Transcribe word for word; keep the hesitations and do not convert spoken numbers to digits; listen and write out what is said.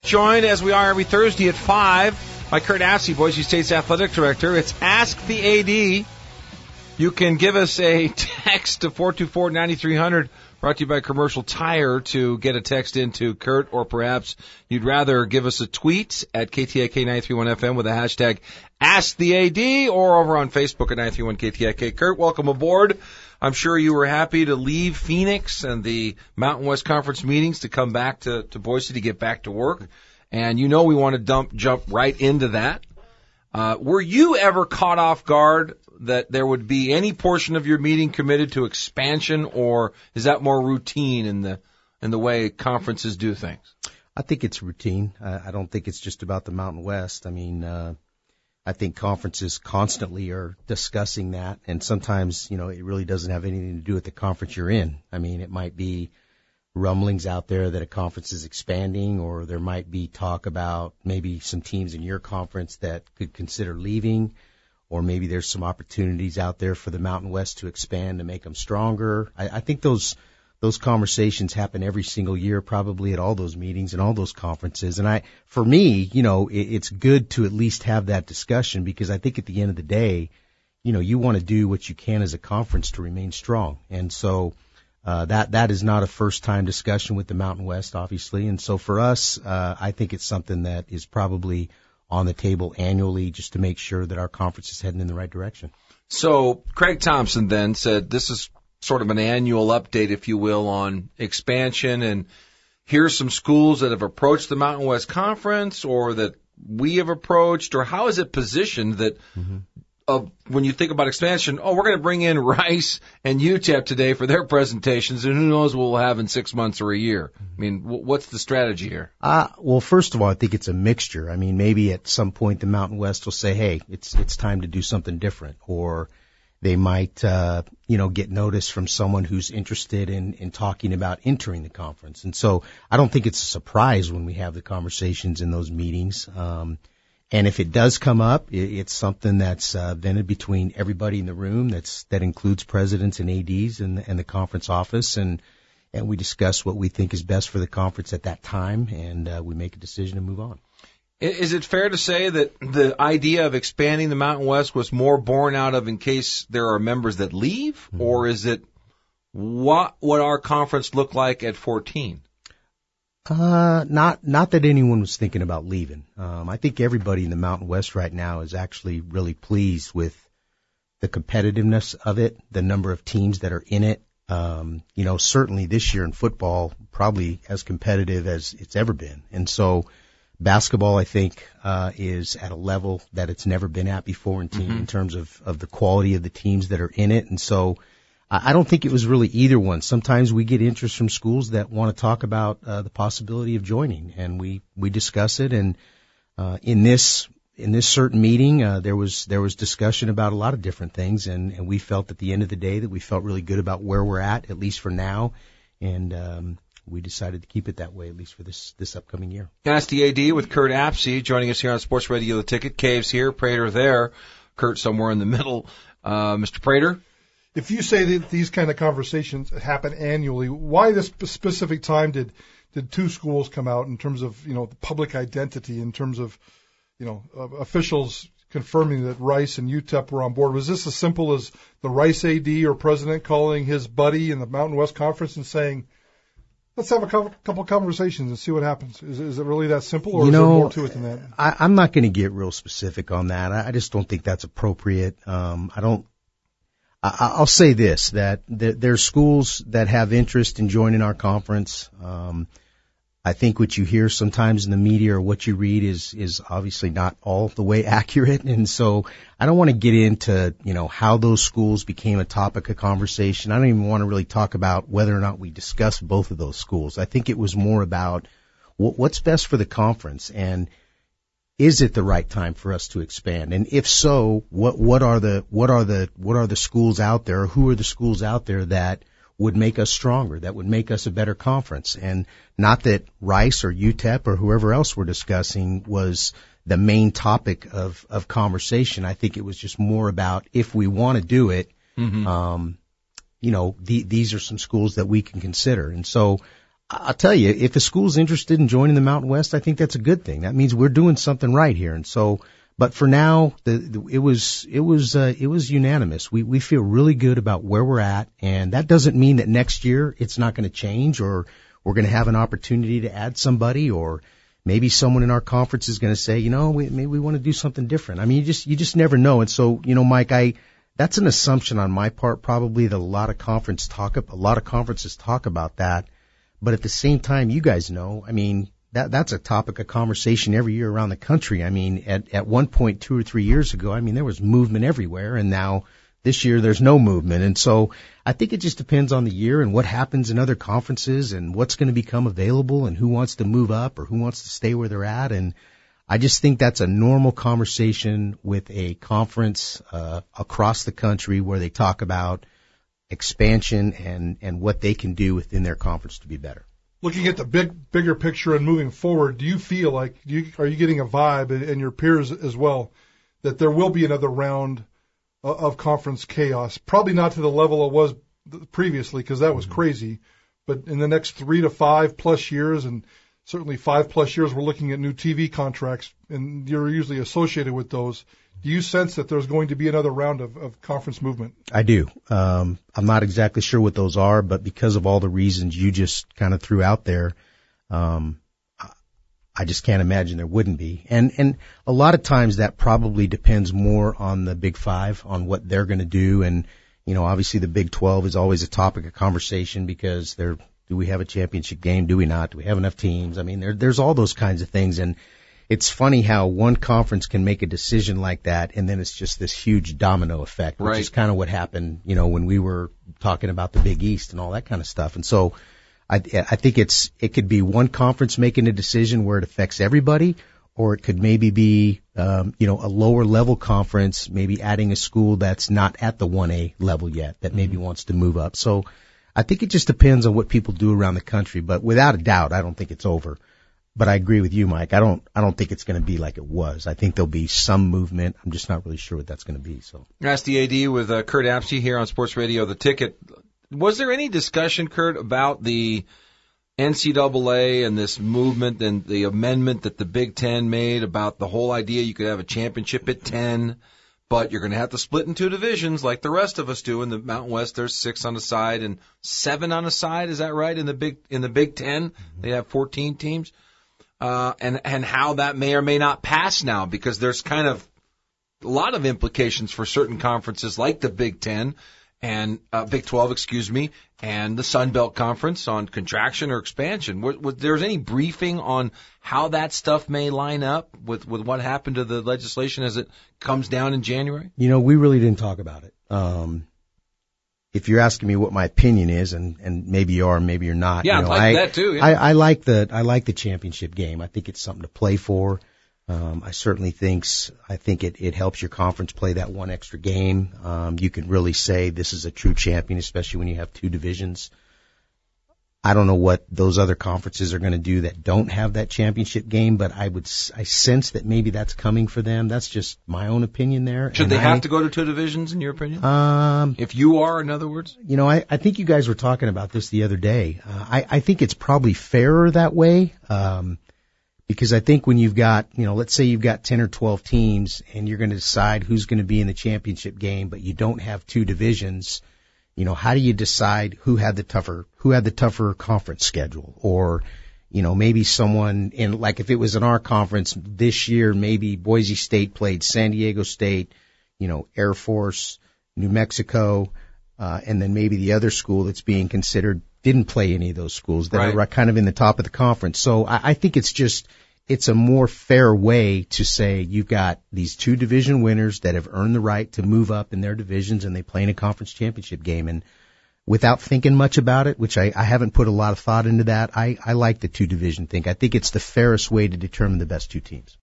joined, as we are every Thursday at five, by Curt Apsey, Boise State's Athletic Director. It's Ask the A D. You can give us a text to four two four, nine three zero zero, brought to you by Commercial Tire, to get a text into Curt, or perhaps you'd rather give us a tweet at K T I K nine three one F M with the hashtag Ask the A D, or over on Facebook at nine three one K T I K. Curt, welcome aboard. I'm sure you were happy to leave Phoenix and the Mountain West Conference meetings to come back to, to Boise to get back to work. And you know we want to dump, jump right into that. Uh, were you ever caught off guard that there would be any portion of your meeting committed to expansion, or is that more routine in the in the way conferences do things? I think it's routine. I, I don't think it's just about the Mountain West. I mean, uh, I think conferences constantly are discussing that, and sometimes, you know, it really doesn't have anything to do with the conference you're in. I mean, it might be rumblings out there that a conference is expanding, or there might be talk about maybe some teams in your conference that could consider leaving, or maybe there's some opportunities out there for the Mountain West to expand to make them stronger. I, I think those those conversations happen every single year, probably at all those meetings and all those conferences. And I, for me, you know, it, it's good to at least have that discussion, because I think at the end of the day, you know, you want to do what you can as a conference to remain strong. And so uh, that that is not a first-time discussion with the Mountain West, obviously. And so for us, uh, I think it's something that is probably on the table annually, just to make sure that our conference is heading in the right direction. So Craig Thompson then said this is sort of an annual update, if you will, on expansion, and here's some schools that have approached the Mountain West Conference, or that we have approached, or how is it positioned that mm-hmm. uh, when you think about expansion, oh, we're going to bring in Rice and U T E P today for their presentations, and who knows what we'll have in six months or a year. I mean, w- what's the strategy here? Uh, well, first of all, I think it's a mixture. I mean, maybe at some point the Mountain West will say, hey, it's it's time to do something different, or they might, uh, you know, get notice from someone who's interested in, in talking about entering the conference. And so I don't think it's a surprise when we have the conversations in those meetings. Um, and if it does come up, it, it's something that's uh, vented between everybody in the room. That's that includes presidents and A Ds and, and the conference office, and and we discuss what we think is best for the conference at that time, and uh, we make a decision to move on. Is it fair to say that the idea of expanding the Mountain West was more born out of in case there are members that leave, mm-hmm. or is it what what our conference looked like at fourteen? Uh, not not that anyone was thinking about leaving. Um, I think everybody in the Mountain West right now is actually really pleased with the competitiveness of it, the number of teams that are in it. Um, you know, certainly this year in football, probably as competitive as it's ever been, and so. Basketball, I think, uh, is at a level that it's never been at before in team, mm-hmm. in terms of, of the quality of the teams that are in it. And so I, I don't think it was really either one. Sometimes we get interest from schools that want to talk about uh, the possibility of joining, and we, we discuss it. And uh, in this in this certain meeting, uh, there was there was discussion about a lot of different things, and, and we felt at the end of the day that we felt really good about where we're at, at least for now. And um we decided to keep it that way, at least for this this upcoming year. Ask the A D with Curt Apsey, joining us here on Sports Radio The Ticket. Caves here, Prater there, Curt somewhere in the middle. Uh, Mister Prater? If you say that these kind of conversations happen annually, why this specific time did did two schools come out in terms of, you know, the public identity, in terms of, you know, uh, officials confirming that Rice and U T E P were on board? Was this as simple as the Rice A D or president calling his buddy in the Mountain West Conference and saying, let's have a couple conversations and see what happens? Is, is it really that simple, or you is know, there more to it than that? I, I'm not going to get real specific on that. I, I just don't think that's appropriate. Um, I don't. I, I'll say this: that there, there's schools that have interest in joining our conference. Um, I think what you hear sometimes in the media or what you read is is obviously not all the way accurate, and so I don't want to get into, you know, how those schools became a topic of conversation. I don't even want to really talk about whether or not we discussed both of those schools. I think it was more about what, what's best for the conference, and is it the right time for us to expand? And if so, what what are the what are the what are the schools out there? Who are the schools out there that would make us stronger, that would make us a better conference? And not that Rice or U T E P or whoever else we're discussing was the main topic of, of conversation. I think it was just more about, if we want to do it, mm-hmm. um, you know, the, these are some schools that we can consider. And so I'll tell you, if a school's interested in joining the Mountain West, I think that's a good thing. That means we're doing something right here. And so, but for now, the, the it was it was uh, it was unanimous. We we feel really good about where we're at, and that doesn't mean that next year it's not going to change, or we're going to have an opportunity to add somebody, or maybe someone in our conference is going to say, you know, we, maybe we want to do something different. I mean, you just you just never know. And so, you know, Mike, I that's an assumption on my part, probably that a lot of conference talk a lot of conferences talk about that. But at the same time, you guys know, I mean, that that's a topic of conversation every year around the country. I mean, at at one point two or three years ago, I mean, there was movement everywhere, and now this year there's no movement. And so I think it just depends on the year and what happens in other conferences and what's going to become available and who wants to move up or who wants to stay where they're at. And I just think that's a normal conversation with a conference uh, across the country where they talk about expansion and, and what they can do within their conference to be better. Looking at the big, bigger picture and moving forward, do you feel like, do you, are you getting a vibe, and, and your peers as well, that there will be another round of conference chaos? Probably not to the level it was previously, because that was mm-hmm. crazy, but in the next three to five plus years, and certainly five plus years, we're looking at new T V contracts, and you're usually associated with those. Do you sense that there's going to be another round of, of conference movement? I do. Um, I'm not exactly sure what those are, but because of all the reasons you just kind of threw out there, um, I just can't imagine there wouldn't be. And, and a lot of times that probably depends more on the Big Five, on what they're going to do. And, you know, obviously the Big twelve is always a topic of conversation because they're, do we have a championship game? Do we not? Do we have enough teams? I mean, there, there's all those kinds of things. And it's funny how one conference can make a decision like that, and then it's just this huge domino effect, which right. is kind of what happened, you know, when we were talking about the Big East and all that kind of stuff. And so I, I think it's it could be one conference making a decision where it affects everybody, or it could maybe be, um, you know, a lower level conference, maybe adding a school that's not at the one A level yet, that maybe mm-hmm. wants to move up. So I think it just depends on what people do around the country. But without a doubt, I don't think it's over. But I agree with you, Mike. I don't, I don't think it's going to be like it was. I think there'll be some movement. I'm just not really sure what that's going to be. So, ask the A D with uh, Kurt Apsey here on Sports Radio The Ticket. Was there any discussion, Kurt, about the N C double A and this movement and the amendment that the Big Ten made about the whole idea you could have a championship at ten, but you're going to have to split in two divisions like the rest of us do. In the Mountain West, there's six on the side and seven on the side. Is that right? In the Big in the Big Ten, mm-hmm. they have fourteen teams. Uh, and, and how that may or may not pass now, because there's kind of a lot of implications for certain conferences like the Big Ten and, uh, Big twelve, excuse me, and the Sun Belt Conference on contraction or expansion. Was, was there any briefing on how that stuff may line up with, with what happened to the legislation as it comes down in January? You know, we really didn't talk about it. Um, If you're asking me what my opinion is, and, and maybe you are, maybe you're not. Yeah, you know, I like I, that too. Yeah. I, I like the I like the championship game. I think it's something to play for. Um, I certainly thinks I think it, it helps your conference play that one extra game. Um, you can really say this is a true champion, especially when you have two divisions. I don't know what those other conferences are going to do that don't have that championship game, but I would I sense that maybe that's coming for them. That's just my own opinion there. Should and they I, have to go to two divisions, in your opinion? Um, if you are, in other words? You know, I, I think you guys were talking about this the other day. Uh, I, I think it's probably fairer that way, um, because I think when you've got, you know, let's say you've got ten or twelve teams and you're going to decide who's going to be in the championship game, but you don't have two divisions. You know, how do you decide who had the tougher, who had the tougher conference schedule? Or, you know, maybe someone in, like if it was in our conference this year, maybe Boise State played San Diego State, you know, Air Force, New Mexico, uh, and then maybe the other school that's being considered didn't play any of those schools that right. are kind of in the top of the conference. So I, I think it's just, it's a more fair way to say you've got these two division winners that have earned the right to move up in their divisions, and they play in a conference championship game. And without thinking much about it, which I, I haven't put a lot of thought into that, I, I like the two division thing. I think it's the fairest way to determine the best two teams.